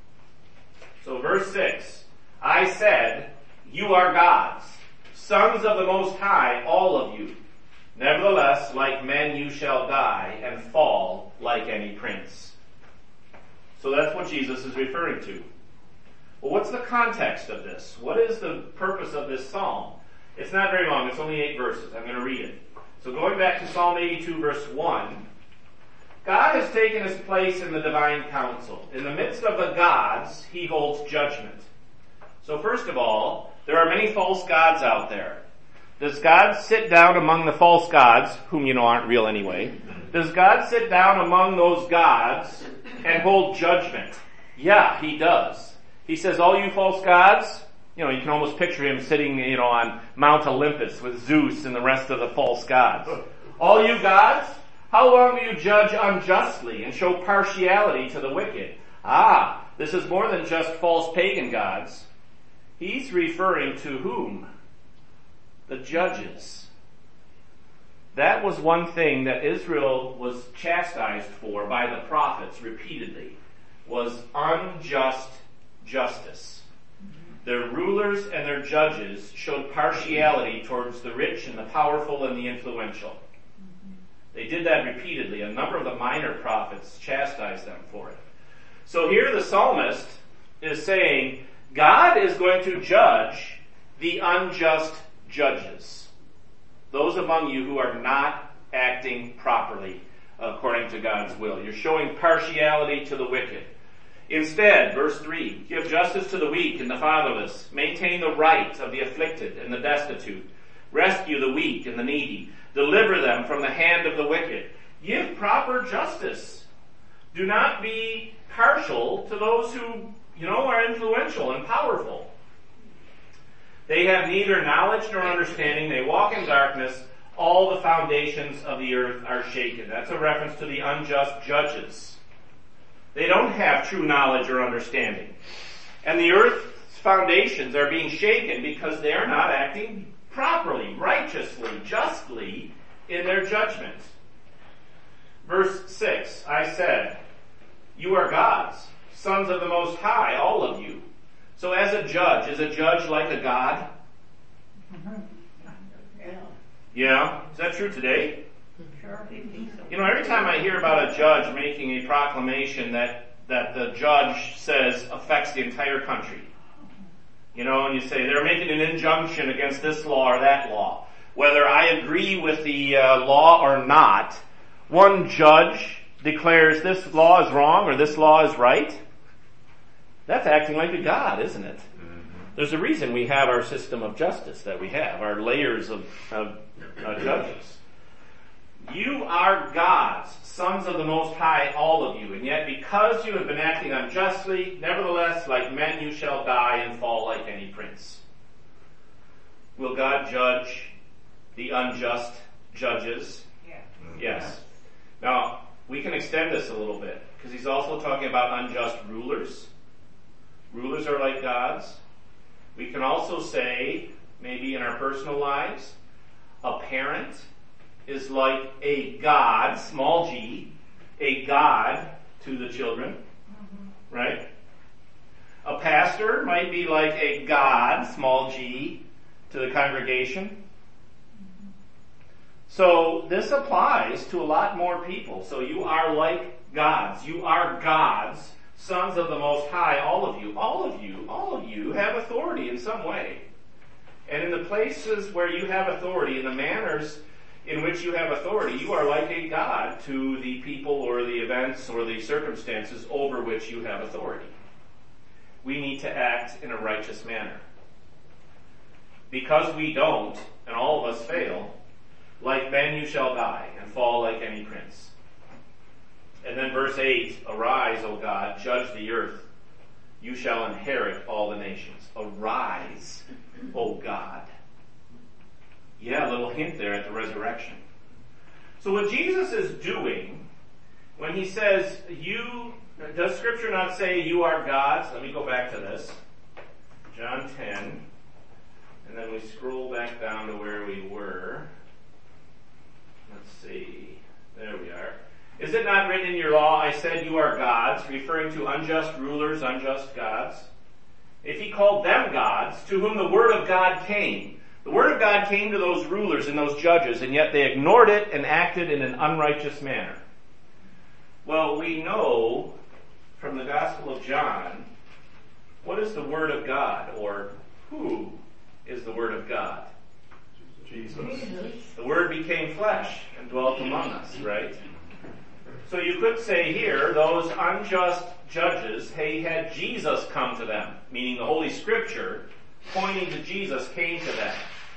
So verse six, I said, you are gods, sons of the Most High, all of you. Nevertheless, like men you shall die and fall like any prince. So that's what Jesus is referring to. Well, what's the context of this? What is the purpose of this psalm? It's not very long. It's only eight verses. I'm going to read it. So going back to Psalm eighty-two, verse one, God has taken his place in the divine council. In the midst of the gods, he holds judgment. So first of all, there are many false gods out there. Does God sit down among the false gods, whom you know aren't real anyway? Does God sit down among those gods and hold judgment? Yeah, he does. He says, all you false gods, you know, you can almost picture him sitting, you know, on Mount Olympus with Zeus and the rest of the false gods. All you gods, how long will you judge unjustly and show partiality to the wicked? Ah, this is more than just false pagan gods. He's referring to whom? The judges. That was one thing that Israel was chastised for by the prophets repeatedly, was unjust justice. Their rulers and their judges showed partiality towards the rich and the powerful and the influential. They did that repeatedly. A number of the minor prophets chastised them for it. So here the psalmist is saying, God is going to judge the unjust judges. Those among you who are not acting properly according to God's will. You're showing partiality to the wicked. Instead, verse three, give justice to the weak and the fatherless. Maintain the right of the afflicted and the destitute. Rescue the weak and the needy. Deliver them from the hand of the wicked. Give proper justice. Do not be partial to those who, you know, are influential and powerful. They have neither knowledge nor understanding. They walk in darkness. All the foundations of the earth are shaken. That's a reference to the unjust judges. They don't have true knowledge or understanding. And the earth's foundations are being shaken because they are not acting properly, righteously, justly in their judgment. Verse six, I said, you are gods, sons of the Most High, all of you. So as a judge, is a judge like a god? Yeah. Yeah? Is that true today? Sure. You know, every time I hear about a judge making a proclamation that, that the judge says affects the entire country, you know, and you say they're making an injunction against this law or that law, whether I agree with the uh, law or not, one judge declares this law is wrong or this law is right. That's acting like a god, isn't it? Mm-hmm. There's a reason we have our system of justice that we have, our layers of, of uh, judges. You are gods, sons of the Most High, all of you, and yet because you have been acting unjustly, nevertheless, like men you shall die and fall like any prince. Will God judge the unjust judges? Yeah. Yes. Now, we can extend this a little bit, because he's also talking about unjust rulers. Rulers are like gods. We can also say, maybe in our personal lives, a parent is like a god, small g, a god to the children, mm-hmm. right? A pastor might be like a god, small g, to the congregation. Mm-hmm. So this applies to a lot more people. So you are like gods. You are gods, sons of the Most High, all of you. All of you, all of you have authority in some way. And in the places where you have authority, in the manners in which you have authority, you are like a god to the people or the events or the circumstances over which you have authority. We need to act in a righteous manner. Because we don't, and all of us fail, like men you shall die and fall like any prince. And then verse eight, arise, O God, judge the earth. You shall inherit all the nations. Arise, O God. Yeah, a little hint there at the resurrection. So what Jesus is doing when he says, you, does Scripture not say you are gods? Let me go back to this. John ten. And then we scroll back down to where we were. Let's see. There we are. Is it not written in your law, I said you are gods, referring to unjust rulers, unjust gods? If he called them gods, to whom the word of God came. The word of God came to those rulers and those judges, and yet they ignored it and acted in an unrighteous manner. Well, we know from the Gospel of John, what is the word of God, or who is the word of God? Jesus. The Word became flesh and dwelt among us, right? So you could say here, those unjust judges, they had Jesus come to them, meaning the Holy Scripture, pointing to Jesus, came to them.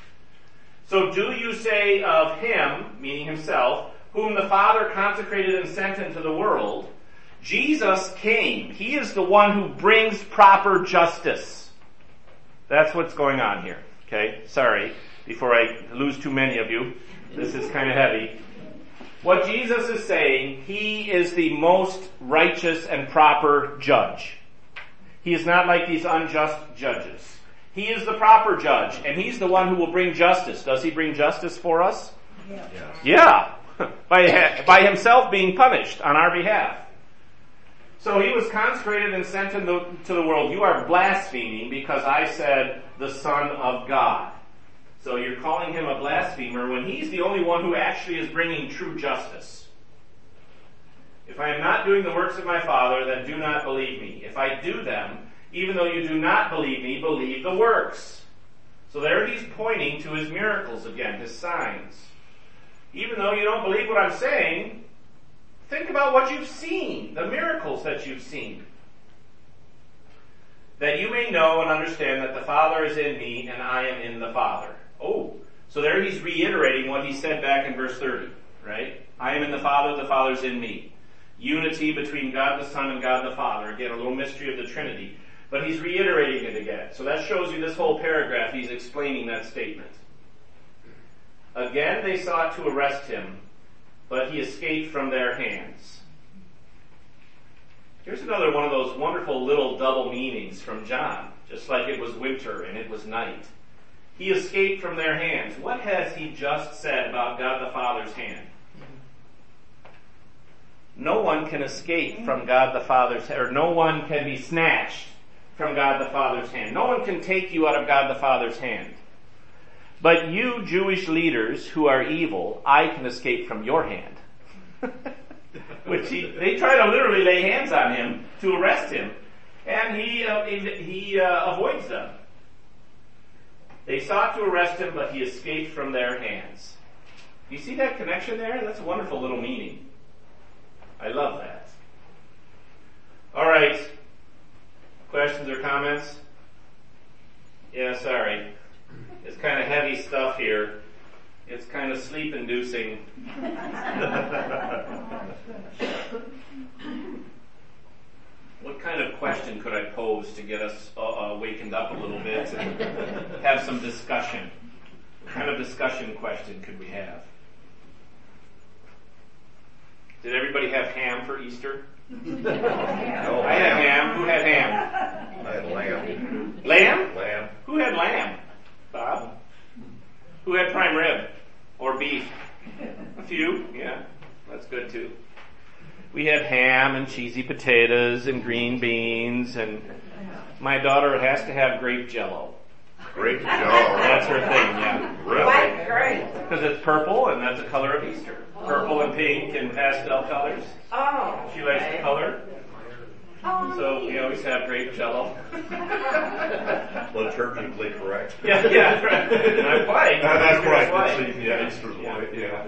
So do you say of him, meaning himself, whom the Father consecrated and sent into the world, Jesus came. He is the one who brings proper justice. That's what's going on here. Okay, sorry. Before I lose too many of you, this is kind of heavy. What Jesus is saying, he is the most righteous and proper judge. He is not like these unjust judges. He is the proper judge, and he's the one who will bring justice. Does he bring justice for us? Yeah. Yeah. by, by himself being punished on our behalf. So he was consecrated and sent in the, to the world. You are blaspheming because I said the Son of God. So you're calling him a blasphemer when he's the only one who actually is bringing true justice. If I am not doing the works of my Father, then do not believe me. If I do them, even though you do not believe me, believe the works. So there he's pointing to his miracles again, his signs. Even though you don't believe what I'm saying, think about what you've seen, the miracles that you've seen. That you may know and understand that the Father is in me and I am in the Father. Oh, so there he's reiterating what he said back in verse thirty, right? I am in the Father, the Father's in me. Unity between God the Son and God the Father. Again, a little mystery of the Trinity. But he's reiterating it again. So that shows you this whole paragraph, he's explaining that statement. Again, they sought to arrest him, but he escaped from their hands. Here's another one of those wonderful little double meanings from John. Just like it was winter and it was night. He escaped from their hands. What has he just said about God the Father's hand? No one can escape from God the Father's hand, or no one can be snatched from God the Father's hand. No one can take you out of God the Father's hand. But you Jewish leaders who are evil, I can escape from your hand. Which he, they try to literally lay hands on him to arrest him, and he uh, he, he uh, avoids them. They sought to arrest him, but he escaped from their hands. You see that connection there? That's a wonderful little meaning. I love that. All right. Questions or comments? Yeah, sorry. It's kind of heavy stuff here. It's kind of sleep-inducing. What kind of question could I pose to get us uh, uh, wakened up a little bit and have some discussion? What kind of discussion question could we have? Did everybody have ham for Easter? No, I had ham. Who had ham? I had lamb. Lamb? Lamb. Who had lamb? Bob? Who had prime rib? Or beef? A few, yeah. That's good too. We had ham and cheesy potatoes and green beans, and my daughter has to have grape jello. Grape jello. That's her thing, yeah. Really? Great. Because it's purple, and that's the color of Easter. Purple and pink and pastel colors. Oh. She likes the color. Oh, So we always have grape jello. Liturgically correct. Yeah, yeah, right. And I'm white. That's Easter's right. white. It's- yeah, Easter's Yeah. white, yeah.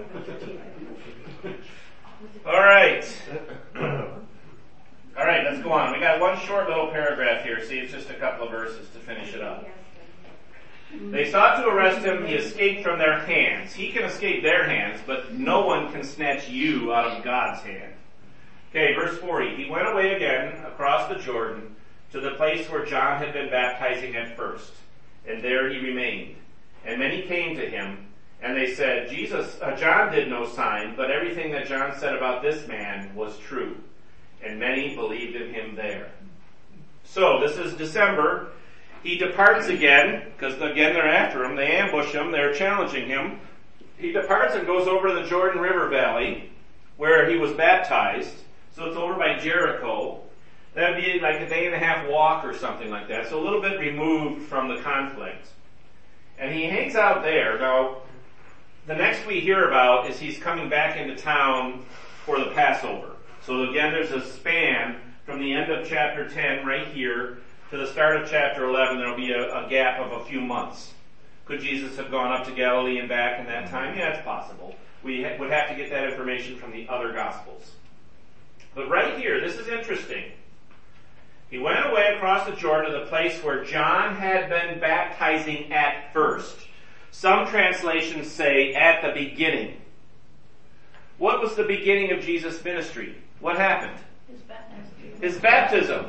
All right. All right, let's go on. We got one short little paragraph here. See, it's just a couple of verses to finish it up. They sought to arrest him. He escaped from their hands. He can escape their hands, but no one can snatch you out of God's hand. Okay, verse forty. He went away again across the Jordan to the place where John had been baptizing at first, and there he remained. And many came to him, and they said, Jesus, uh, John did no sign, but everything that John said about this man was true. And many believed in him there. So, this is December. He departs again, because again they're after him. They ambush him. They're challenging him. He departs and goes over to the Jordan River Valley, where he was baptized. So it's over by Jericho. That would be like a day and a half walk or something like that. So a little bit removed from the conflict. And he hangs out there. Now, the next we hear about is he's coming back into town for the Passover. So again, there's a span from the end of chapter ten right here to the start of chapter eleven. There'll be a, a gap of a few months. Could Jesus have gone up to Galilee and back in that time? Yeah, it's possible. We ha- would have to get that information from the other Gospels. But right here, this is interesting. He went away across the Jordan to the place where John had been baptizing at first. Some translations say at the beginning. What was the beginning of Jesus' ministry? What happened? His baptism. His baptism.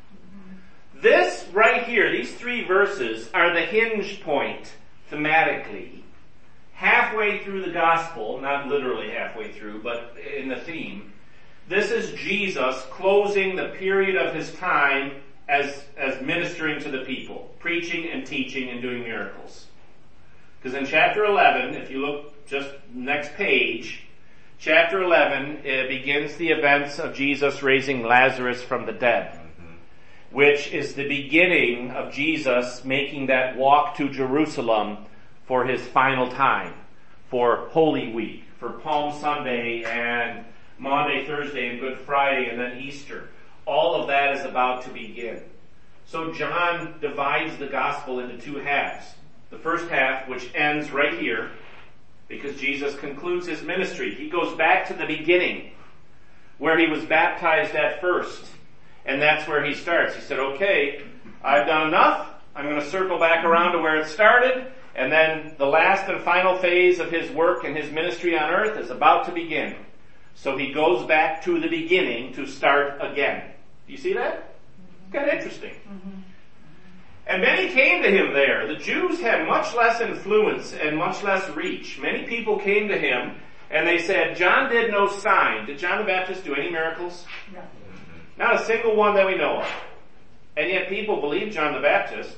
This right here, these three verses, are the hinge point thematically. Halfway through the gospel, not literally halfway through, but in the theme, this is Jesus closing the period of his time as, as ministering to the people, preaching and teaching and doing miracles. Because in chapter eleven, if you look just next page, chapter eleven it begins the events of Jesus raising Lazarus from the dead, which is the beginning of Jesus making that walk to Jerusalem for his final time, for Holy Week, for Palm Sunday and Maundy, Thursday, and Good Friday, and then Easter. All of that is about to begin. So John divides the gospel into two halves. The first half, which ends right here, because Jesus concludes his ministry. He goes back to the beginning, where he was baptized at first. And that's where he starts. He said, okay, I've done enough. I'm going to circle back around to where it started. And then the last and final phase of his work and his ministry on earth is about to begin. So he goes back to the beginning to start again. Do you see that? It's kind of interesting. Mm-hmm. And many came to him there. The Jews had much less influence and much less reach. Many people came to him and they said, John did no sign. Did John the Baptist do any miracles? No. Not a single one that we know of. And yet people believe John the Baptist.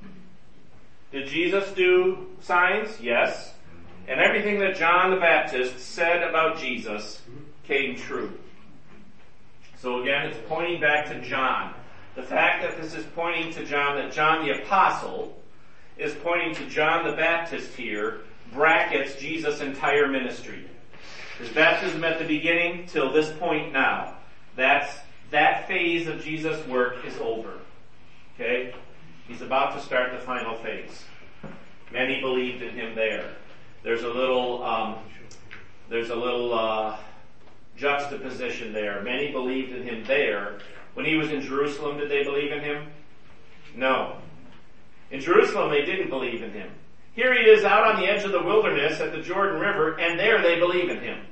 Did Jesus do signs? Yes. And everything that John the Baptist said about Jesus came true. So again, it's pointing back to John. The fact that this is pointing to John, that John the Apostle is pointing to John the Baptist here, brackets Jesus' entire ministry. His baptism at the beginning till this point now. That's That phase of Jesus' work is over. Okay? He's about to start the final phase. Many believed in him there. There's a little, um, there's a little uh, juxtaposition there. Many believed in him there. When he was in Jerusalem, did they believe in him? No. In Jerusalem, they didn't believe in him. Here he is out on the edge of the wilderness at the Jordan River, and there they believe in him.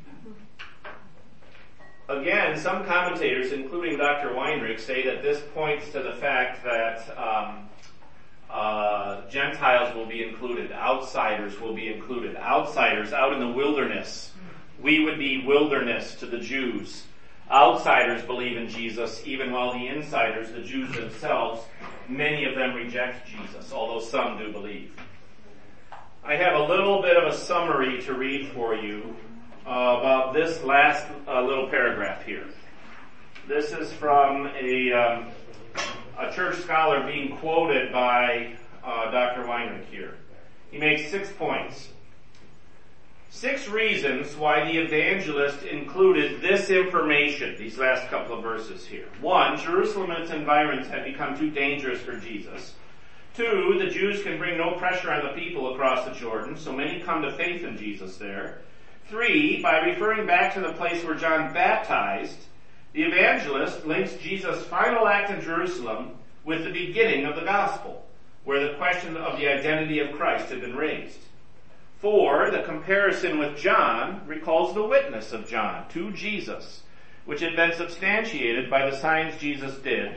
Again, some commentators, including Doctor Weinrich, say that this points to the fact that um, uh, Gentiles will be included, outsiders will be included, outsiders out in the wilderness. We would be wilderness to the Jews. Outsiders believe in Jesus, even while the insiders, the Jews themselves, many of them reject Jesus, although some do believe. I have a little bit of a summary to read for you Uh, about this last uh, little paragraph here. This is from a, um, a church scholar being quoted by uh, Doctor Weinrich here. He makes six points. Six reasons why the evangelist included this information, these last couple of verses here. One, Jerusalem and its environs had become too dangerous for Jesus. Two, the Jews can bring no pressure on the people across the Jordan, so many come to faith in Jesus there. Three, by referring back to the place where John baptized, the evangelist links Jesus' final act in Jerusalem with the beginning of the gospel, where the question of the identity of Christ had been raised. Four, the comparison with John recalls the witness of John to Jesus, which had been substantiated by the signs Jesus did,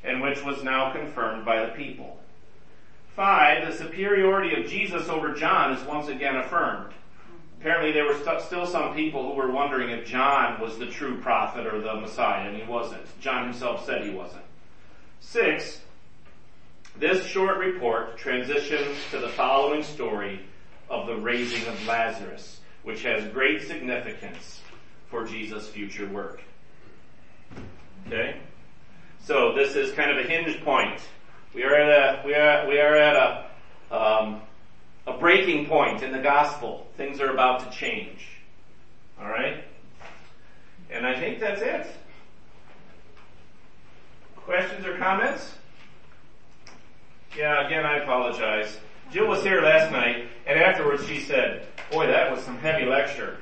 and which was now confirmed by the people. Five, the superiority of Jesus over John is once again affirmed. Apparently there were st- still some people who were wondering if John was the true prophet or the Messiah, and he wasn't. John himself said he wasn't. Six, this short report transitions to the following story of the raising of Lazarus, which has great significance for Jesus' future work. Okay? So this is kind of a hinge point. We are at a, we are, we are at a, um, a breaking point in the gospel. Things are about to change. Alright? And I think that's it. Questions or comments? Yeah, again, I apologize. Jill was here last night, and afterwards she said, boy, that was some heavy lecture.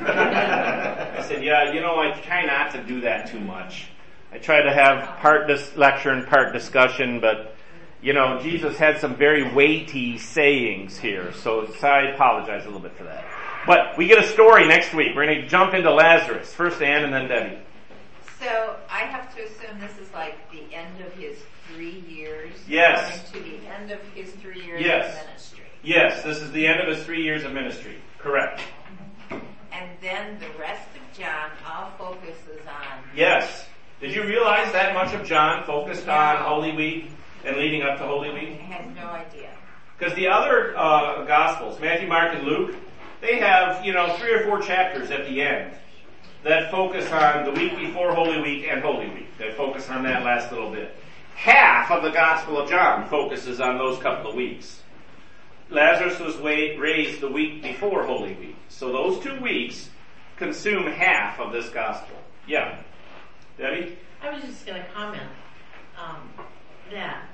I said, yeah, you know, I try not to do that too much. I try to have part dis- lecture and part discussion, but, you know, Jesus had some very weighty sayings here, so, so I apologize a little bit for that. But we get a story next week. We're going to jump into Lazarus. First Ann and then Debbie. So I have to assume this is like the end of his three years? Yes. Coming to the end of his three years Yes. of ministry. Yes, this is the end of his three years of ministry. Correct. And then the rest of John all focuses on... Yes. Did you realize that much of John focused on Holy Week and leading up to Holy I Week? had no idea. Because the other uh, Gospels, Matthew, Mark, and Luke, they have, you know, three or four chapters at the end that focus on the week before Holy Week and Holy Week. They focus on that last little bit. Half of the Gospel of John focuses on those couple of weeks. Lazarus was wa- raised the week before Holy Week. So those two weeks consume half of this Gospel. Yeah. Debbie? I was just going to comment um, that,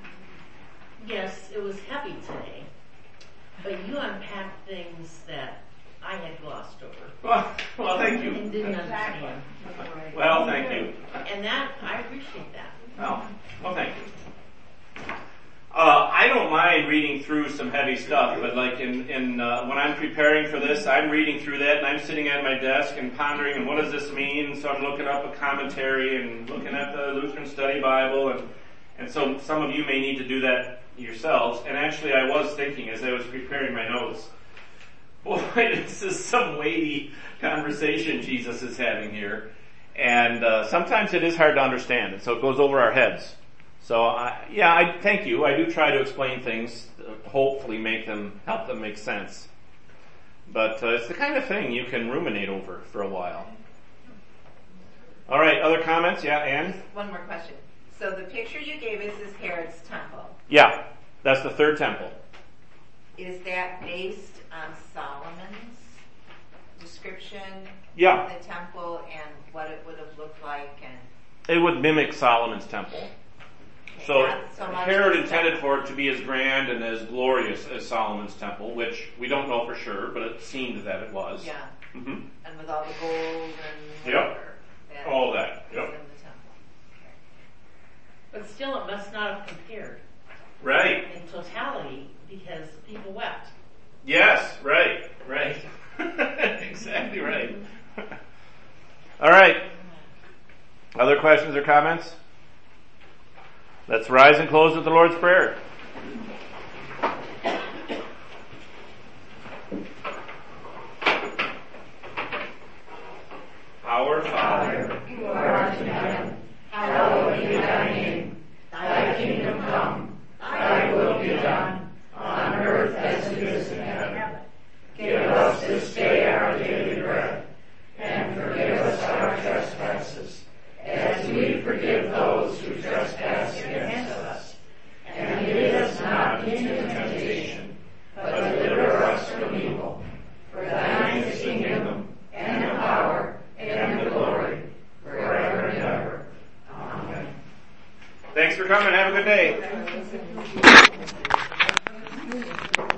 yes, it was heavy today, but you unpacked things that I had glossed over. Well, well thank you. And didn't Exactly. understand. Well, thank you. And that, I appreciate that. Oh, well, thank you. Uh, I don't mind reading through some heavy stuff, but like in, in uh, when I'm preparing for this, I'm reading through that and I'm sitting at my desk and pondering, and what does this mean? So I'm looking up a commentary and looking at the Lutheran Study Bible, and and so some of you may need to do that yourselves. And actually, I was thinking as I was preparing my notes, boy, this is some weighty conversation Jesus is having here, and uh, sometimes it is hard to understand, and so it goes over our heads. So, I, yeah, I thank you. I do try to explain things, uh, hopefully make them, help them make sense. But uh, it's the kind of thing you can ruminate over for a while. All right, other comments? Yeah, Ann? Just one more question. So the picture you gave us is Herod's temple. Yeah, that's the third temple. Is that based on Solomon's description Yeah. of the temple and what it would have looked like? And It would mimic Solomon's temple. So not so much Herod as intended that- for it to be as grand and as glorious as Solomon's temple, which we don't know for sure, but it seemed that it was. Yeah, Mm-hmm. and with all the gold and Yep. whatever. that All that, is yep. in the temple. But still, it must not have compared Right. in totality because people wept. Yes, right, right. Exactly right. All right. Other questions or comments? Let's rise and close with the Lord's Prayer. Our Father, who art in heaven, hallowed be thy name. Thy kingdom come, thy will be done, on earth as it is in heaven. Give us this day our daily bread, and forgive us our trespasses, as we forgive those who trespass against us. And lead us not into temptation, but deliver us from evil. For thine is the kingdom, and the power, and the glory, forever and ever. Amen. thanks for coming. Have a good day.